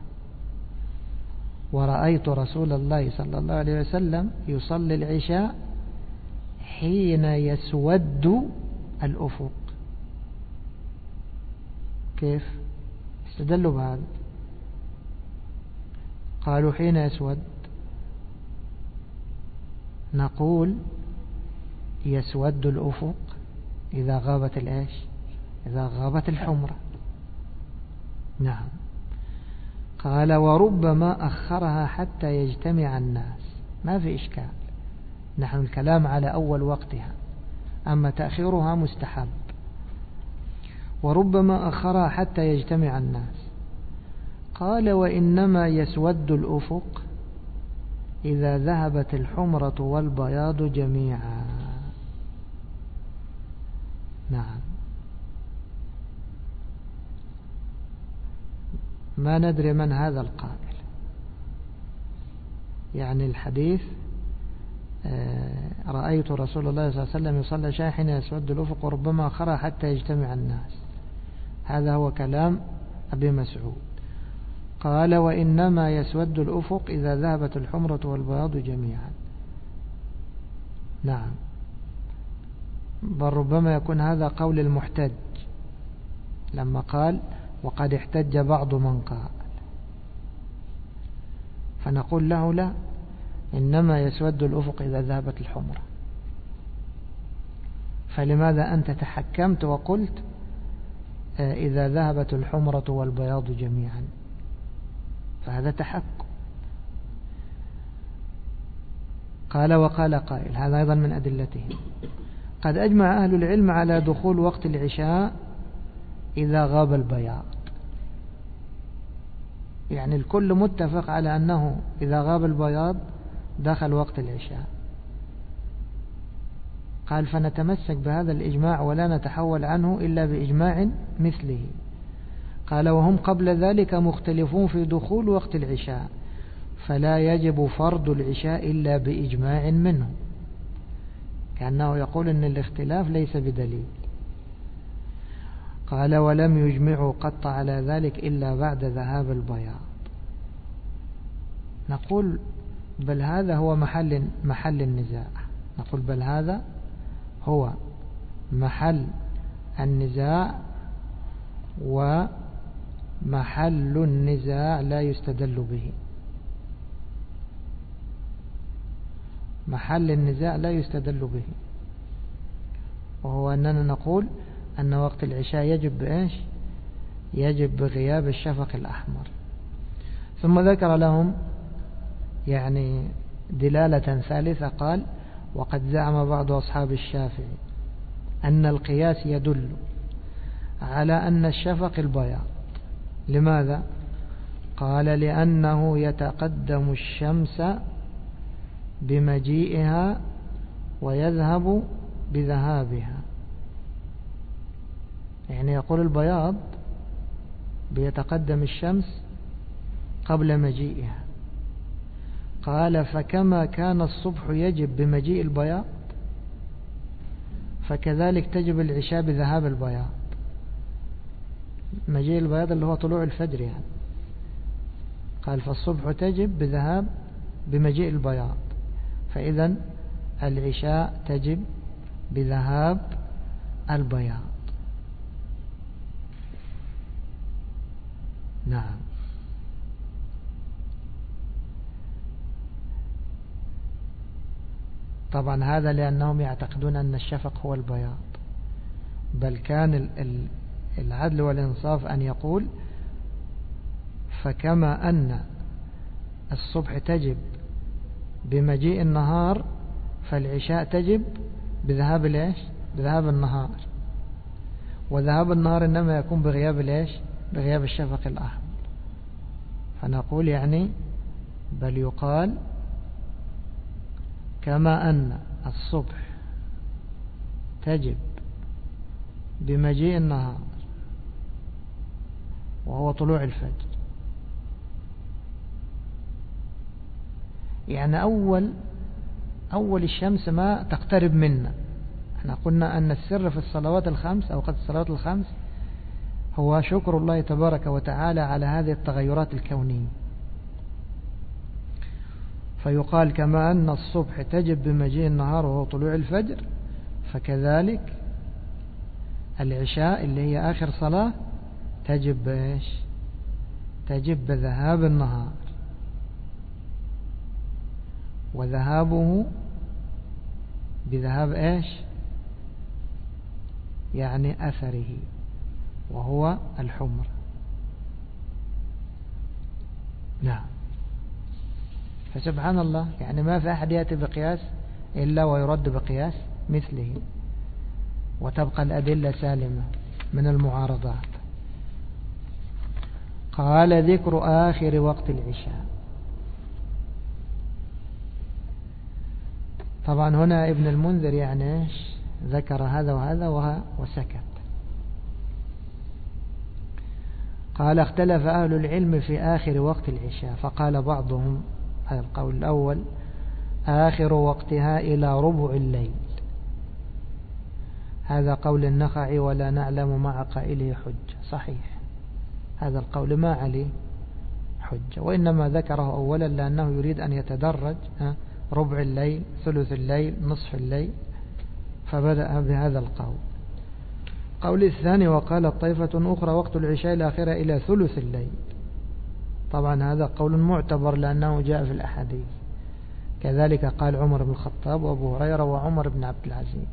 ورأيت رسول الله صلى الله عليه وسلم يصلي العشاء حين يسود الأفق. كيف استدلوا بهذا؟ قالوا حين يسود؟ نقول يسود الأفق إذا غابت الإيش؟ إذا غابت الحمرة. نعم. قال وربما أخرها حتى يجتمع الناس، ما في إشكال، نحن الكلام على أول وقتها، أما تأخيرها مستحب. وربما أخرها حتى يجتمع الناس. قال وإنما يسود الأفق إذا ذهبت الحمرة والبياض جميعا. نعم. ما ندري من هذا القائل، يعني الحديث رأيت رسول الله صلى الله عليه وسلم يصلي العشاء حين يسود الأفق وربما أخرها حتى يجتمع الناس، هذا هو كلام أبي مسعود. قال وإنما يسود الأفق إذا ذهبت الحمرة والبياض جميعا. نعم، بل ربما يكون هذا قول المحتج لما قال وقد احتج بعض من قال، فنقول له لا، إنما يسود الأفق إذا ذهبت الحمرة. فلماذا أنت تحكمت وقلت إذا ذهبت الحمرة والبياض جميعا؟ فهذا تحكم. قال وقال قائل، هذا أيضا من أدلته، قد أجمع أهل العلم على دخول وقت العشاء إذا غاب البياض، يعني الكل متفق على أنه إذا غاب البياض دخل وقت العشاء. قال فنتمسك بهذا الإجماع ولا نتحول عنه إلا بإجماع مثله. قال وهم قبل ذلك مختلفون في دخول وقت العشاء، فلا يجب فرض العشاء إلا بإجماع منه، كأنه يقول أن الاختلاف ليس بدليل. قال ولم يجمعوا قط على ذلك إلا بعد ذهاب البياض. نقول بل هذا هو محل النزاع، نقول بل هذا هو محل النزاع، ومحل النزاع لا يستدل به. محل النزاع لا يستدل به، وهو أننا نقول أن وقت العشاء يجب بإيش؟ يجب بغياب الشفق الأحمر. ثم ذكر لهم يعني دلالة ثالثة، قال وقد زعم بعض أصحاب الشافعي أن القياس يدل على أن الشفق البياض. لماذا؟ قال لأنه يتقدم الشمس بمجيئها ويذهب بذهابها، يعني يقول البياض بيتقدم الشمس قبل مجيئها. قال فكما كان الصبح يجب بمجيء البياض فكذلك تجب العشاء بذهاب البياض. مجيء البياض اللي هو طلوع الفجر يعني. قال فالصبح تجب بذهاب بمجيء البياض، فإذا العشاء تجب بذهاب البياض. نعم. طبعا هذا لأنهم يعتقدون أن الشفق هو البياض، بل كان العدل والإنصاف أن يقول فكما أن الصبح تجب بمجيء النهار فالعشاء تجب بذهاب الإيش؟ بذهاب النهار، وذهاب النهار إنما يكون بغياب الإيش؟ بغياب الشفق الأحمر. فنقول يعني بل يقال كما أن الصبح تجب بمجيء النهار وهو طلوع الفجر، يعني أول الشمس ما تقترب منا. احنا قلنا أن السر في الصلوات الخمس أو قد الصلوات الخمس هو شكر الله تبارك وتعالى على هذه التغيرات الكونية. فيقال كما أن الصبح تجب بمجيء النهار وهو طلوع الفجر، فكذلك العشاء اللي هي آخر صلاة تجب بإيش؟ تجب بذهاب النهار. وذهابه بذهاب إيش؟ يعني أثره، وهو الحمر. نعم. فسبحان الله، يعني ما في أحد يأتي بقياس إلا ويرد بقياس مثله، وتبقى الأدلة سالمة من المعارضات. قال ذكر آخر وقت العشاء. طبعا هنا ابن المنذر يعني إيش؟ ذكر هذا وهذا وسكت. قال اختلف أهل العلم في آخر وقت العشاء، فقال بعضهم، هذا القول الأول، آخر وقتها إلى ربع الليل. هذا قول النخعي ولا نعلم مع قائله حجة. صحيح، هذا القول ما عليه حجة، وإنما ذكره أولا لأنه يريد أن يتدرج، ربع الليل، ثلث الليل، نصف الليل، فبدأ بهذا القول. قول الثاني وقال طائفة أخرى وقت العشاء الآخرة إلى ثلث الليل. طبعا هذا قول معتبر لأنه جاء في الأحاديث. كذلك قال عمر بن الخطاب وأبو هريرة وعمر بن عبد العزيز.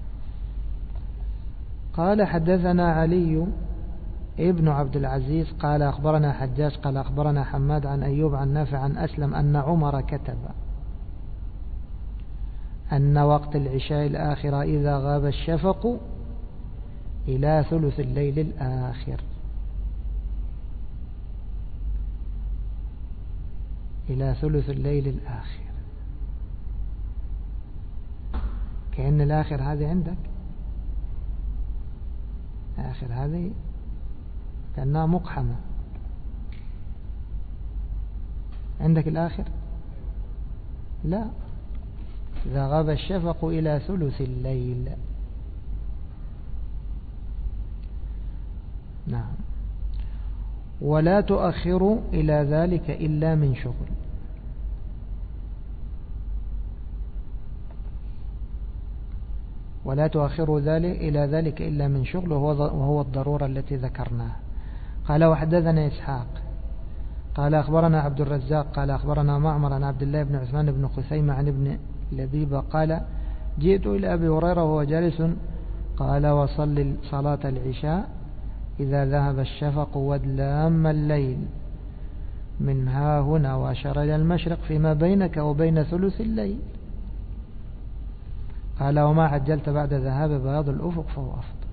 قال حدثنا علي ابن عبد العزيز قال أخبرنا حجاج قال أخبرنا حماد عن أيوب عن نافع عن أسلم أن عمر كتب أن وقت العشاء الآخرة إذا غاب الشفق إلى ثلث الليل الآخر. إلى ثلث الليل الآخر، كأن الآخر هذه عندك، آخر هذه كأنها مقحمة عندك. الآخر لا، إذا غاب الشفق إلى ثلث الليل. نعم. ولا تؤخر إلى ذلك إلا من شغل. ولا تؤخر إلى ذلك إلا من شغل، وهو الضرورة التي ذكرناها. قال وحدثنا إسحاق قال أخبرنا عبد الرزاق قال أخبرنا معمر عن عبد الله بن عثمان بن خثيمة عن ابن لبيبة قال جئت إلى أبي هريرة وهو جالس قال وصل صلاة العشاء إذا ذهب الشفق وادلام الليل من ها هنا، وأشار إلى المشرق فيما بينك وبين ثلث الليل. قال وما عجلت بعد ذهاب بياض الأفق فهو أفضل.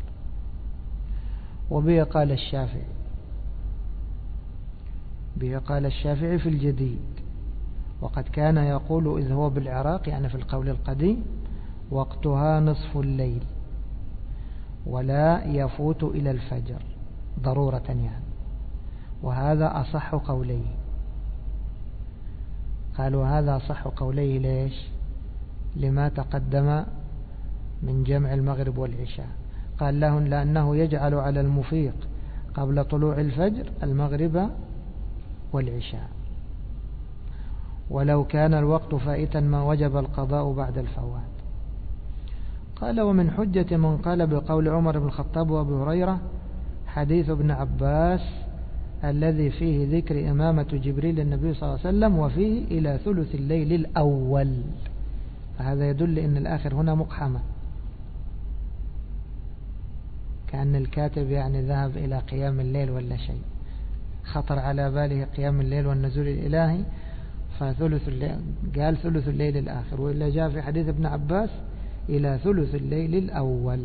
وبه قال الشافعي، به قال الشافعي في الجديد، وقد كان يقول إذ هو بالعراق يعني في القول القديم وقتها نصف الليل ولا يفوت إلى الفجر ضرورة يعني، وهذا أصح قوليه. قالوا هذا أصح قوليه ليش؟ لما تقدم من جمع المغرب والعشاء. قال لهم لأنه يجعل على المفيق قبل طلوع الفجر المغرب والعشاء، ولو كان الوقت فائتا ما وجب القضاء بعد الفوات. قال ومن حجة من قال بقول عمر بن الخطاب وأبي هريرة حديث ابن عباس الذي فيه ذكر إمامة جبريل النبي صلى الله عليه وسلم وفيه إلى ثلث الليل الأول. فهذا يدل أن الآخر هنا مقحمة، كأن الكاتب يعني ذهب إلى قيام الليل ولا شيء، خطر على باله قيام الليل والنزول الإلهي فثلث الليل قال ثلث الليل الآخر، وإلا جاء في حديث ابن عباس إلى ثلث الليل الأول.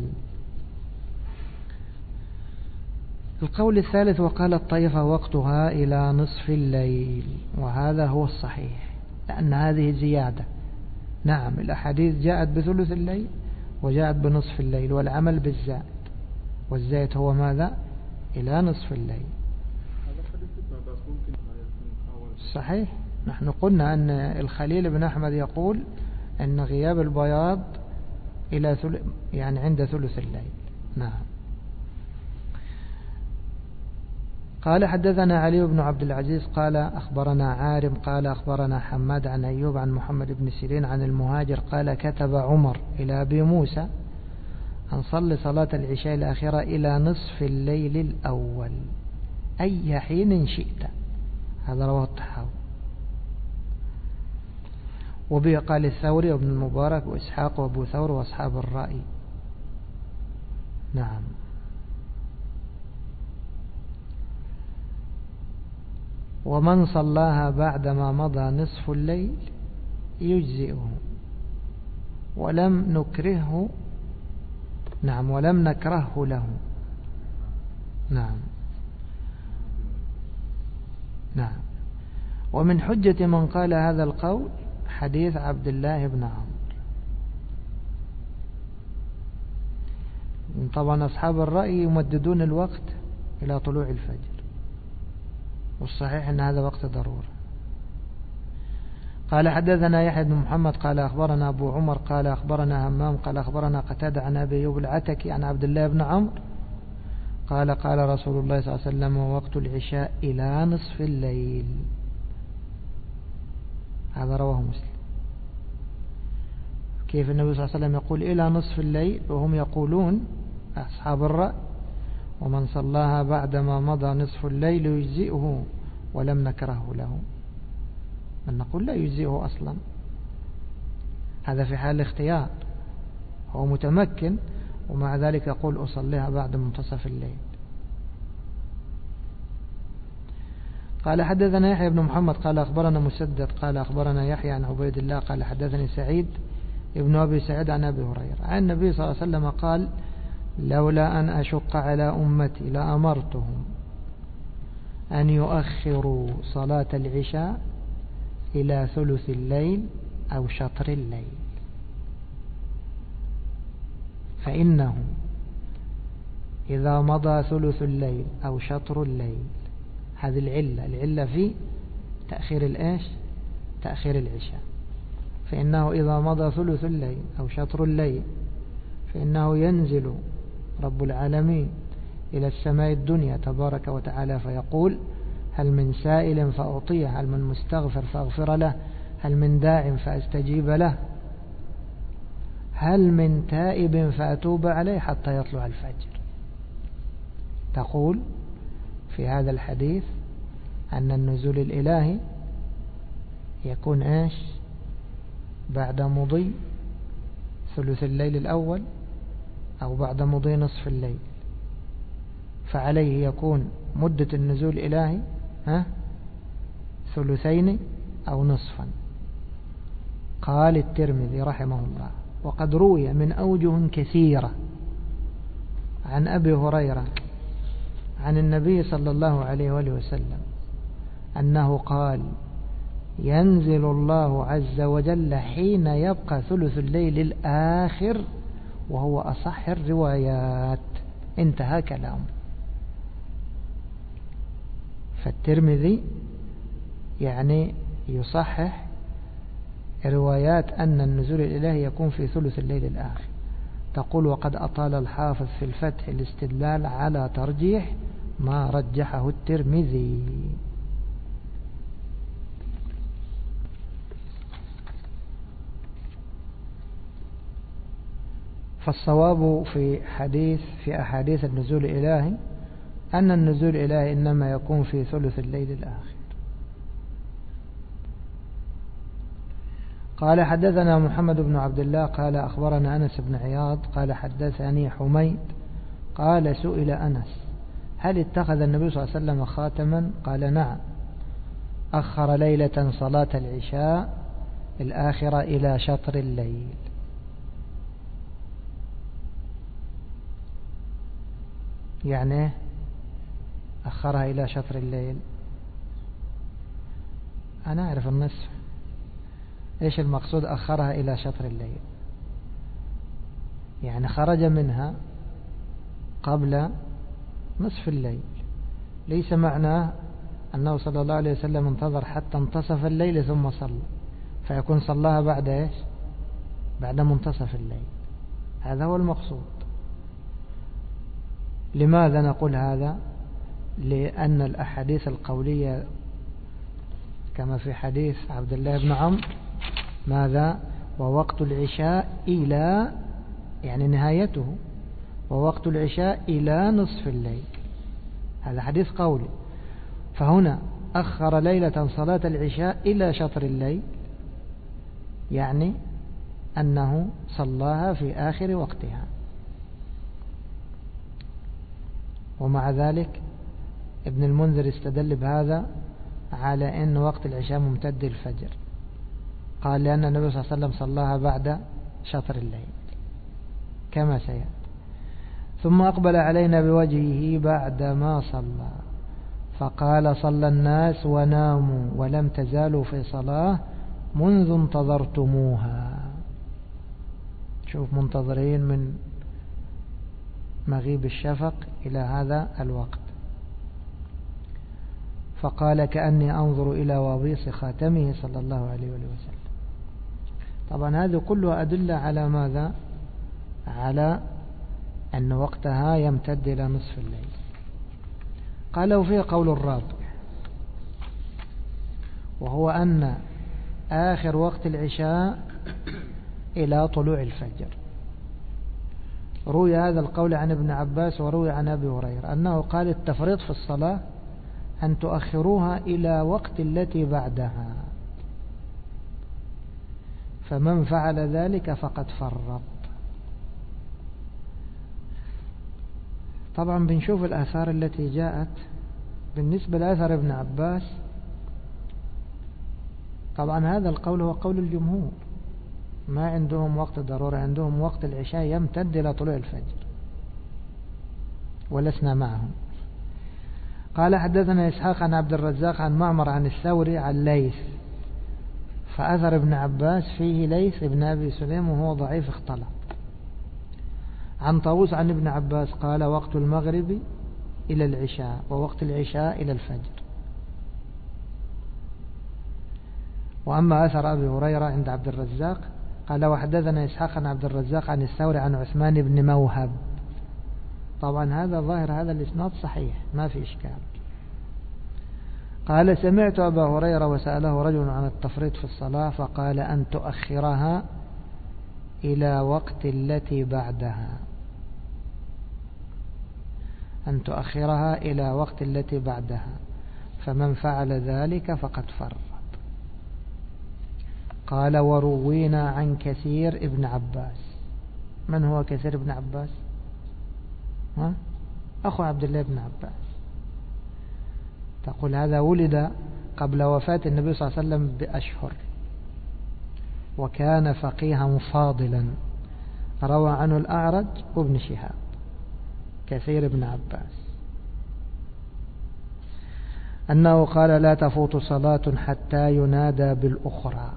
القول الثالث وقال الطائفة وقتها إلى نصف الليل، وهذا هو الصحيح لأن هذه زيادة. نعم الأحاديث جاءت بثلث الليل وجاءت بنصف الليل، والعمل بالزائد، والزائد هو ماذا؟ إلى نصف الليل. صحيح، نحن قلنا أن الخليل بن أحمد يقول أن غياب البياض إلى يعني عند ثلث الليل. نعم. قال حدثنا علي بن عبد العزيز قال أخبرنا عارم قال أخبرنا حماد عن أيوب عن محمد بن سيرين عن المهاجر قال كتب عمر إلى أبي موسى أن صلي صلاة العشاء الآخرة إلى نصف الليل الأول أي حين شئت. هذا رواه الطحاوي. وبه قال الثوري وابن المبارك وإسحاق وأبو ثور وأصحاب الرأي. نعم. ومن صلاها بعدما مضى نصف الليل يجزئه ولم نكرهه. نعم، ولم نكرهه له. نعم. نعم. ومن حجة من قال هذا القول حديث عبد الله بن عمرو. طبعا أصحاب الرأي يمددون الوقت إلى طلوع الفجر، والصحيح أن هذا وقت ضرورة. قال حدثنا يحيى بن محمد قال أخبرنا أبو عمر قال أخبرنا همام قال أخبرنا قتادة عن أبي أيوب العتكي عن عبد الله بن عمرو قال قال رسول الله صلى الله عليه وسلم ووقت العشاء إلى نصف الليل. هذا رواه مسلم. كيف النبي صلى الله عليه وسلم يقول إلى نصف الليل وهم يقولون أصحاب الرأي ومن صلاها بعدما مضى نصف الليل يجزئه ولم نكره له، من نقول لا يجزئه أصلا. هذا في حال الاختيار، هو متمكن ومع ذلك يقول أصليها بعد منتصف الليل. قال حدثنا يحيى بن محمد قال أخبرنا مسدد قال أخبرنا يحيى عن عبيد الله قال حدثني سعيد ابن أبي سعيد عن أبي هريرة عن النبي صلى الله عليه وسلم قال لولا أن أشق على أمتي لأمرتهم أن يؤخروا صلاة العشاء إلى ثلث الليل أو شطر الليل، فإنه إذا مضى ثلث الليل أو شطر الليل، هذه العلة في تأخير العشاء، فإنه إذا مضى ثلث الليل أو شطر الليل فإنه ينزل رب العالمين إلى السماء الدنيا تبارك وتعالى فيقول هل من سائل فأعطيه، هل من مستغفر فأغفر له، هل من داع فأستجيب له، هل من تائب فأتوب عليه حتى يطلع الفجر. تقول في هذا الحديث أن النزول الإلهي يكون بعد مضي ثلث الليل الأول أو بعد مضي نصف الليل، فعليه يكون مدة النزول الإلهي ثلثين أو نصفا. قال الترمذي رحمه الله وقد روي من أوجه كثيرة عن أبي هريرة عن النبي صلى الله عليه وآله وسلم أنه قال ينزل الله عز وجل حين يبقى ثلث الليل الآخر وهو أصح الروايات. انتهى كلامه. فالترمذي يعني يصحح روايات أن النزول الإلهي يكون في ثلث الليل الآخر. تقول وقد أطال الحافظ في الفتح الاستدلال على ترجيح ما رجحه الترمذي. فالصواب في أحاديث النزول الإلهي أن النزول الإلهي إنما يكون في ثلث الليل الآخر. قال حدثنا محمد بن عبد الله قال أخبرنا أنس بن عياض قال حدثني حميد قال سئل أنس هل اتخذ النبي صلى الله عليه وسلم خاتما؟ قال نعم، أخر ليلة صلاة العشاء الآخرة إلى شطر الليل. يعني أخرها إلى شطر الليل، أنا أعرف النصف، إيش المقصود أخرها إلى شطر الليل؟ يعني خرج منها قبل نصف الليل، ليس معناه أنه صلى الله عليه وسلم انتظر حتى انتصف الليل ثم صلى، فيكون صلاها بعد بعد منتصف الليل. هذا هو المقصود. لماذا نقول هذا؟ لأن الأحاديث القولية كما في حديث عبد الله بن عمرو ماذا؟ ووقت العشاء إلى، يعني نهايته ووقت العشاء إلى نصف الليل، هذا حديث قولي. فهنا أخر ليلة صلاة العشاء إلى شطر الليل، يعني أنه صلاها في آخر وقتها. ومع ذلك ابن المنذر استدل بهذا على أن وقت العشاء ممتد الفجر، قال لأن النبي صلى الله عليه وسلم صلاها بعد شطر الليل كما سيأتي. ثم أقبل علينا بوجهه بعدما صلى فقال: صلى الناس وناموا ولم تزالوا في صلاة منذ انتظرتموها. شوف، منتظرين من مغيب الشفق إلى هذا الوقت. فقال: كأني أنظر إلى وابيص خاتمه صلى الله عليه وسلم. طبعا هذا كله أدل على ماذا؟ على أن وقتها يمتد إلى نصف الليل. قال: وفيه قول الرابع، وهو أن آخر وقت العشاء إلى طلوع الفجر. روي هذا القول عن ابن عباس وروي عن أبي هريرة أنه قال: التفريط في الصلاة أن تؤخروها إلى وقت التي بعدها، فمن فعل ذلك فقد فرط. طبعا بنشوف الآثار التي جاءت بالنسبة لأثر ابن عباس. طبعا هذا القول هو قول الجمهور، ما عندهم وقت ضروري، عندهم وقت العشاء يمتد إلى طلوع الفجر، ولسنا معهم. قال: حدثنا إسحاق عن عبد الرزاق عن معمر عن الثوري عن ليث. فأثر ابن عباس فيه ليث ابن أبي سليم وهو ضعيف اختلط. عن طاووس عن ابن عباس قال: وقت المغرب إلى العشاء، ووقت العشاء إلى الفجر. وأما أثر أبي هريرة عند عبد الرزاق قال: وحدثنا إسحاق عن عبد الرزاق عن الثوري عن عثمان بن موهب. طبعا هذا ظاهر هذا الإسناد صحيح، ما في إشكال. قال: سمعت أبا هريرة وسأله رجل عن التفريط في الصلاة فقال: أن تؤخرها إلى وقت التي بعدها، أن تؤخرها إلى وقت التي بعدها، فمن فعل ذلك فقد فرط. قال: وروينا عن كثير ابن عباس. من هو كثير ابن عباس؟ أخو عبد الله بن عباس. تقول هذا ولد قبل وفاة النبي صلى الله عليه وسلم بأشهر، وكان فقيها فاضلا، روى عنه الأعرج وابن شهاب. كثير ابن عباس أنه قال: لا تفوت صلاة حتى ينادى بالأخرى.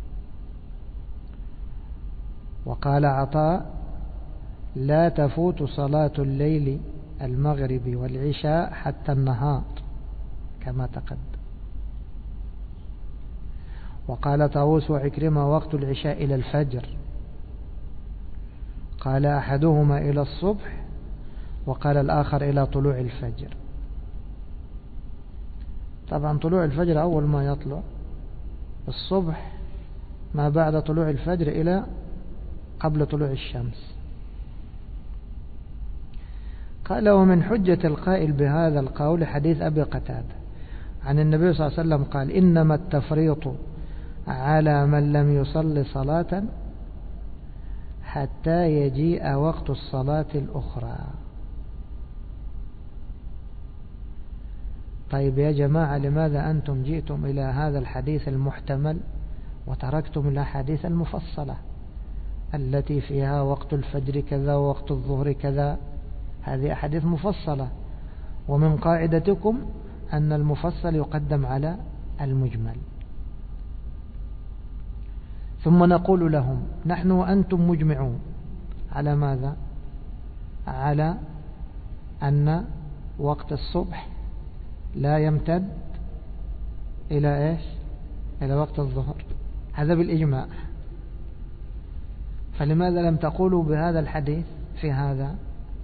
وقال عطاء: لا تفوت صلاة الليل المغرب والعشاء حتى النهار كما تقدم. وقال طاووس وعكرمة: وقت العشاء إلى الفجر. قال أحدهما إلى الصبح، وقال الآخر إلى طلوع الفجر. طبعا طلوع الفجر أول ما يطلع، الصبح ما بعد طلوع الفجر إلى قبل طلوع الشمس. قال: ومن حجة القائل بهذا القول حديث أبي قتادة عن النبي صلى الله عليه وسلم قال: إنما التفريط على من لم يصل صلاة حتى يجيء وقت الصلاة الأخرى. طيب يا جماعة، لماذا أنتم جئتم إلى هذا الحديث المحتمل وتركتم الأحاديث المفصلة التي فيها وقت الفجر كذا ووقت الظهر كذا؟ هذه أحاديث مفصلة، ومن قاعدتكم أن المفصل يقدم على المجمل. ثم نقول لهم: نحن وأنتم مجمعون على ماذا؟ على أن وقت الصبح لا يمتد إلى إيش؟ إلى وقت الظهر، هذا بالإجماع. فلماذا لم تقولوا بهذا الحديث في هذا؟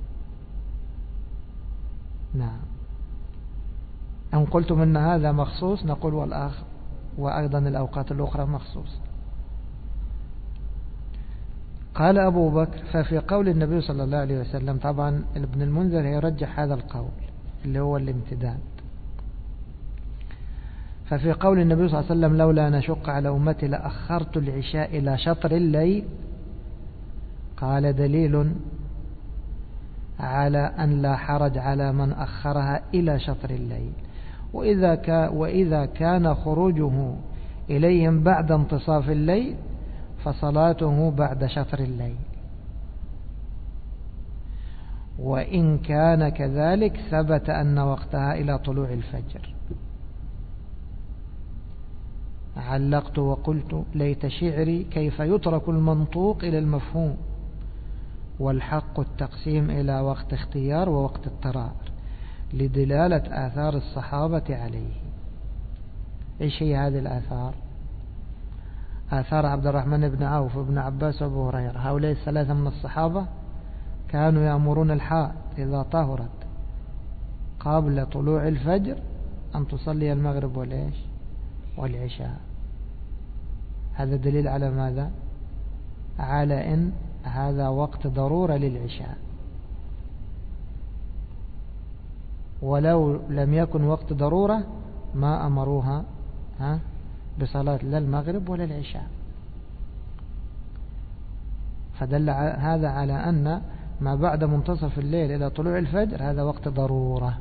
نعم، أن قلتم أن هذا مخصوص نقول والآخر وأيضا الأوقات الأخرى مخصوص. قال أبو بكر: ففي قول النبي صلى الله عليه وسلم، طبعا ابن المنذر يرجح هذا القول اللي هو الامتداد. ففي قول النبي صلى الله عليه وسلم لولا أن أشق على أمتي لأخرت العشاء إلى شطر الليل، قال دليل على أن لا حرج على من أخرها إلى شطر الليل، وإذا كان خروجه إليهم بعد انتصاف الليل فصلاته بعد شطر الليل، وإن كان كذلك ثبت أن وقتها إلى طلوع الفجر. علقت وقلت ليت شعري كيف يترك المنطوق إلى المفهوم، والحق التقسيم إلى وقت اختيار ووقت اضطرار لدلالة آثار الصحابة عليه. إيش هي هذه الآثار؟ آثار عبد الرحمن بن عوف وابن عباس وابو هريرة، هؤلاء الثلاثة من الصحابة كانوا يأمرون الحائض إذا طهرت قبل طلوع الفجر أن تصلي المغرب والعشاء. هذا دليل على ماذا؟ على أن هذا وقت ضرورة للعشاء، ولو لم يكن وقت ضرورة ما أمروها بصلاة لا المغرب ولا العشاء. فدل هذا على أن ما بعد منتصف الليل إلى طلوع الفجر هذا وقت ضرورة.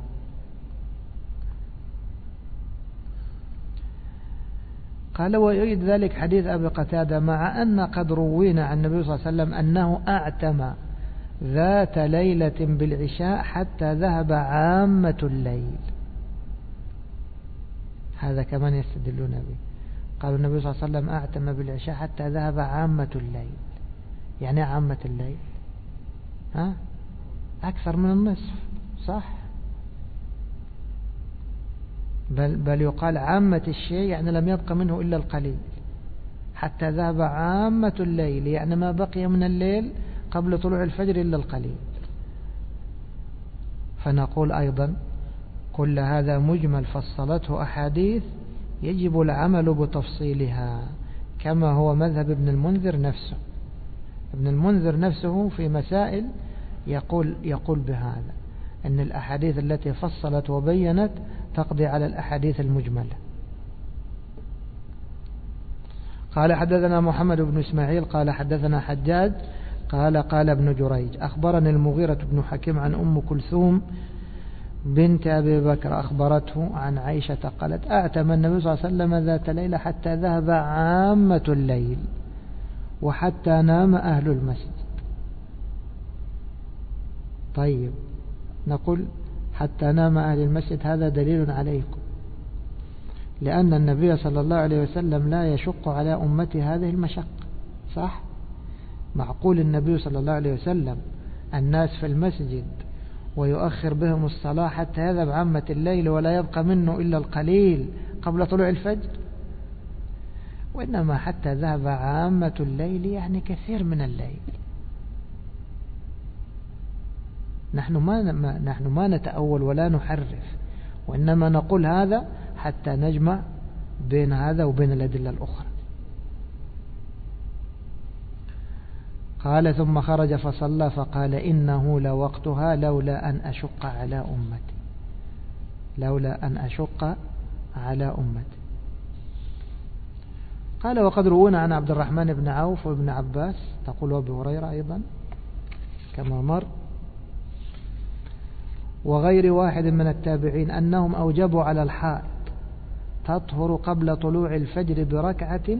قال ويؤيد ذلك حديث أبي قتادة مع أن قد روينا عن النبي صلى الله عليه وسلم أنه أعتم ذات ليلة بالعشاء حتى ذهب عامة الليل. هذا كمان يستدلون به. قالوا النبي صلى الله عليه وسلم أعتم بالعشاء حتى ذهب عامة الليل. يعني عامة الليل أكثر من النصف، صح؟ بل يقال عامة الشيء يعني لم يبق منه إلا القليل. حتى ذهب عامة الليل يعني ما بقي من الليل قبل طلوع الفجر إلا القليل. فنقول أيضا كل هذا مجمل فصلته أحاديث يجب العمل بتفصيلها، كما هو مذهب ابن المنذر نفسه. ابن المنذر نفسه في مسائل يقول بهذا، أن الأحاديث التي فصلت وبينت تقضي على الأحاديث المجملة. قال حدثنا محمد بن إسماعيل قال حدثنا حجاج قال ابن جريج أخبرني المغيرة بن حكيم عن أم كلثوم بنت أبي بكر أخبرته عن عائشة قالت أعتم النبي صلى الله عليه وسلم ذات ليلة حتى ذهب عامة الليل وحتى نام أهل المسجد. طيب نقول حتى نام أهل المسجد هذا دليل عليكم، لأن النبي صلى الله عليه وسلم لا يشق على أمتي هذه المشقة، صح؟ معقول النبي صلى الله عليه وسلم الناس في المسجد ويؤخر بهم الصلاة حتى يذهب عامة الليل ولا يبقى منه إلا القليل قبل طلوع الفجر؟ وإنما حتى ذهب عامة الليل يعني كثير من الليل. نحن ما نتأول ولا نحرف، وإنما نقول هذا حتى نجمع بين هذا وبين الأدلة الأخرى. قال ثم خرج فصلى فقال إنه لوقتها لولا أن أشق على أمتي. قال وقد رونا عن عبد الرحمن بن عوف وابن عباس تقول وابي هريرة أيضا كما مر وغير واحد من التابعين أنهم أوجبوا على الحائض تطهر قبل طلوع الفجر بركعة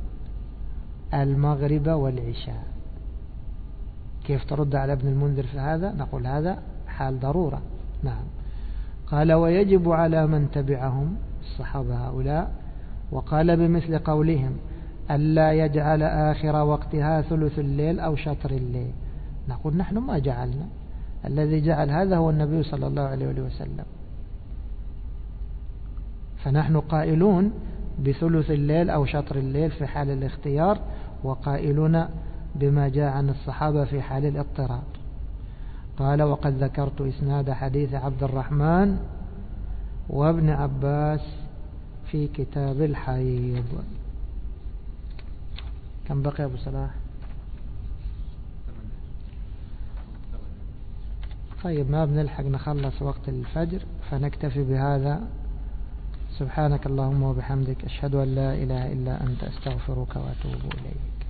المغرب والعشاء. كيف ترد على ابن المنذر في هذا؟ نقول هذا حال ضرورة. نعم. قال ويجب على من تبعهم الصحابة هؤلاء، وقال بمثل قولهم ألا يجعل آخر وقتها ثلث الليل أو شطر الليل. نقول نحن ما جعلنا، الذي جعل هذا هو النبي صلى الله عليه وسلم. فنحن قائلون بثلث الليل أو شطر الليل في حال الاختيار، وقائلون بما جاء عن الصحابة في حال الاضطرار. قال وقد ذكرت إسناد حديث عبد الرحمن وابن عباس في كتاب الحيض. كم بقي أبو صلاح؟ طيب ما بنلحق نخلص وقت الفجر، فنكتفي بهذا سبحانك اللهم وبحمدك، أشهد أن لا إله إلا أنت، أستغفرك وأتوب إليك.